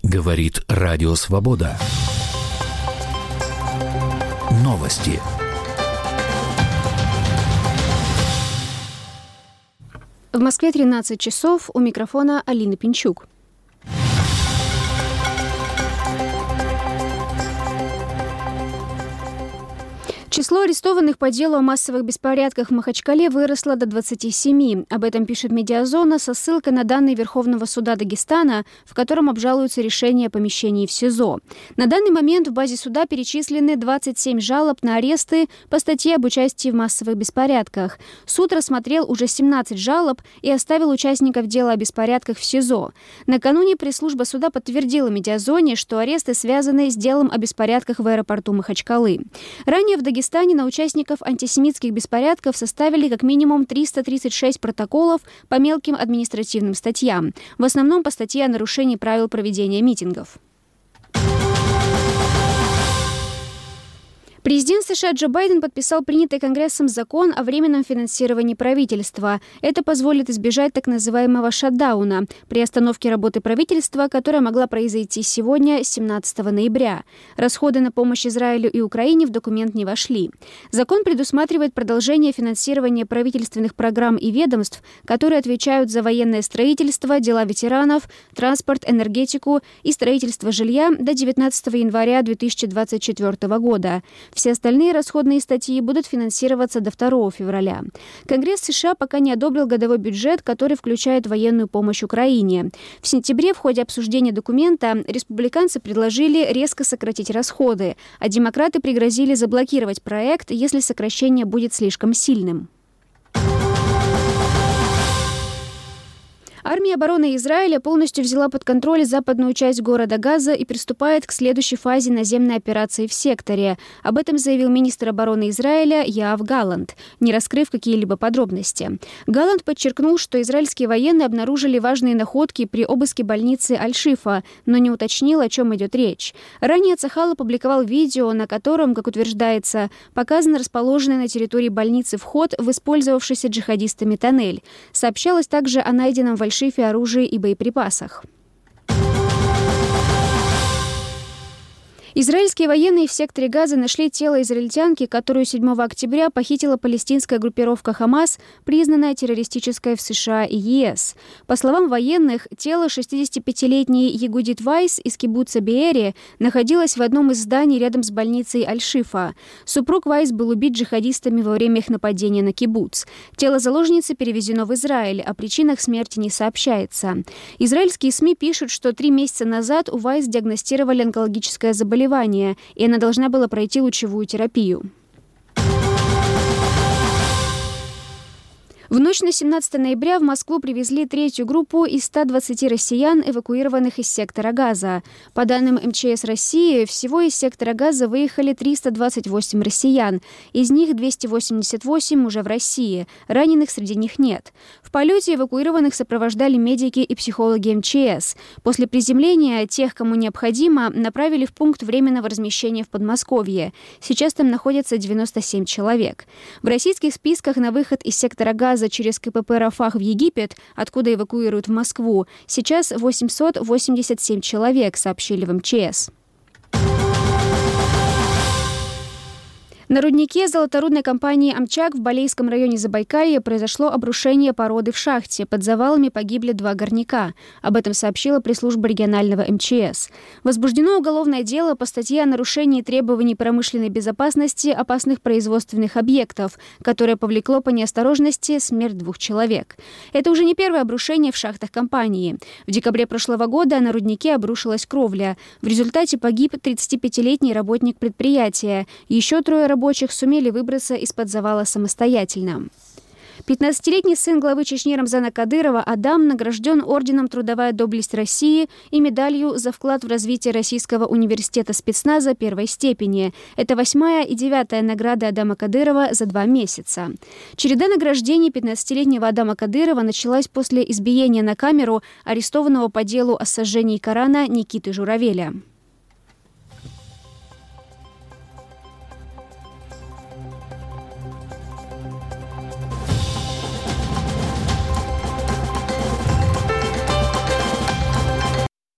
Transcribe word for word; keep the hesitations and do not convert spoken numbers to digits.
Говорит Радио Свобода. Новости. В Москве тринадцать часов. У микрофона Алина Пинчук. Число арестованных по делу о массовых беспорядках в Махачкале выросло до двадцати семи. Об этом пишет «Медиазона» со ссылкой на данные Верховного суда Дагестана, в котором обжалуются решения о помещении в СИЗО. На данный момент в базе суда перечислены двадцать семь жалоб на аресты по статье об участии в массовых беспорядках. Суд рассмотрел уже семнадцать жалоб и оставил участников дела о беспорядках в СИЗО. Накануне пресс-служба суда подтвердила «Медиазоне», что аресты связаны с делом о беспорядках в аэропорту Махачкалы. Ранее в Дагестане В Дагестане на участников антисемитских беспорядков составили как минимум триста тридцать шесть протоколов по мелким административным статьям, в основном по статье о нарушении правил проведения митингов. Президент США Джо Байден подписал принятый Конгрессом закон о временном финансировании правительства. Это позволит избежать так называемого шатдауна, приостановки работы правительства, которая могла произойти сегодня, семнадцатого ноября. Расходы на помощь Израилю и Украине в документ не вошли. Закон предусматривает продолжение финансирования правительственных программ и ведомств, которые отвечают за военное строительство, дела ветеранов, транспорт, энергетику и строительство жилья до девятнадцатого января две тысячи двадцать четвёртого года. Все остальные расходные статьи будут финансироваться до второго февраля. Конгресс США пока не одобрил годовой бюджет, который включает военную помощь Украине. В сентябре в ходе обсуждения документа республиканцы предложили резко сократить расходы, а демократы пригрозили заблокировать проект, если сокращение будет слишком сильным. Армия обороны Израиля полностью взяла под контроль западную часть города Газа и приступает к следующей фазе наземной операции в секторе. Об этом заявил министр обороны Израиля Йоав Галлант, не раскрыв какие-либо подробности. Галлант подчеркнул, что израильские военные обнаружили важные находки при обыске больницы Аль-Шифа, но не уточнил, о чем идет речь. Ранее Цахал опубликовал видео, на котором, как утверждается, показан расположенный на территории больницы вход в использовавшийся джихадистами тоннель. Сообщалось также о найденном в Аль-Шифе оружии и боеприпасах. Израильские военные в секторе Газа нашли тело израильтянки, которую седьмого октября похитила палестинская группировка «Хамас», признанная террористической в США и ЕС. По словам военных, тело шестидесятипятилетней Егудит Вайс из кибуца Беэри находилось в одном из зданий рядом с больницей Аль-Шифа. Супруг Вайс был убит джихадистами во время их нападения на кибуц. Тело заложницы перевезено в Израиль, о причинах смерти не сообщается. Израильские СМИ пишут, что три месяца назад у Вайс диагностировали онкологическое заболевание, и она должна была пройти лучевую терапию. В ночь на семнадцатое ноября в Москву привезли третью группу из ста двадцати россиян, эвакуированных из сектора Газа. По данным эм че эс России, всего из сектора Газа выехали триста двадцать восемь россиян. Из них двести восемьдесят восемь уже в России. Раненых среди них нет. В полете эвакуированных сопровождали медики и психологи эм че эс. После приземления тех, кому необходимо, направили в пункт временного размещения в Подмосковье. Сейчас там находятся девяносто семь человек. В российских списках на выход из сектора Газа через ка пэ пэ «Рафах» в Египет, откуда эвакуируют в Москву, сейчас восемьсот восемьдесят семь человек, сообщили в эм че эс. На руднике золоторудной компании «Амчак» в Балейском районе Забайкалья произошло обрушение породы в шахте. Под завалами погибли два горняка. Об этом сообщила пресс-служба регионального эм че эс. Возбуждено уголовное дело по статье о нарушении требований промышленной безопасности опасных производственных объектов, которое повлекло по неосторожности смерть двух человек. Это уже не первое обрушение в шахтах компании. В декабре прошлого года на руднике обрушилась кровля. В результате погиб тридцатипятилетний работник предприятия. Еще трое рабочих рабочих сумели выбраться из-под завала самостоятельно. пятнадцатилетний сын главы Чечни Рамзана Кадырова Адам награжден орденом «Трудовая доблесть России» и медалью за вклад в развитие Российского университета спецназа первой степени. Это восьмая и девятая награды Адама Кадырова за два месяца. Череда награждений пятнадцатилетнего Адама Кадырова началась после избиения на камеру арестованного по делу о сожжении Корана Никиты Журавеля.